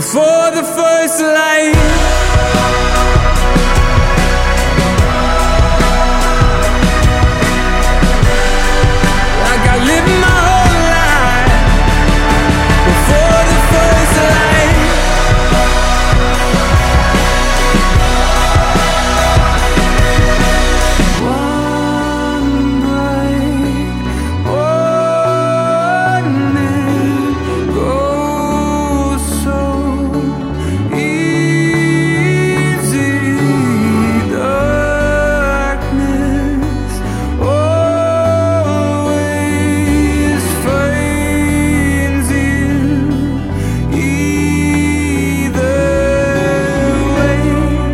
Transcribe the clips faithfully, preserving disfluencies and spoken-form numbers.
before the first light. Like I lived my whole life before the first light. One break, morning goes so easy. Darkness always finds you either way.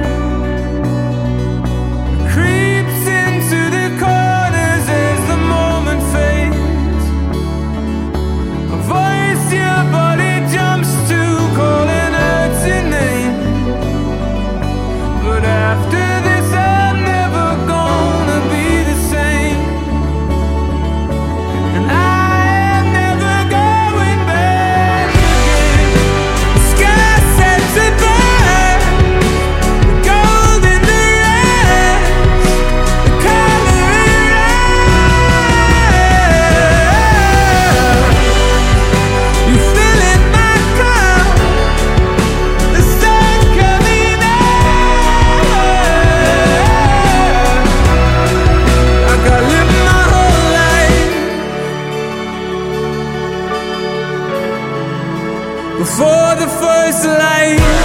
Creeps into the corners as the moment fades. A voice your body jumps to, calling out your name. But after this I'm never gonna be the same, and I am never going back again. The sky sets it burn, the gold in the red, the color red. You fill in my cup, the sun coming out. Like I lived my whole life before the first light.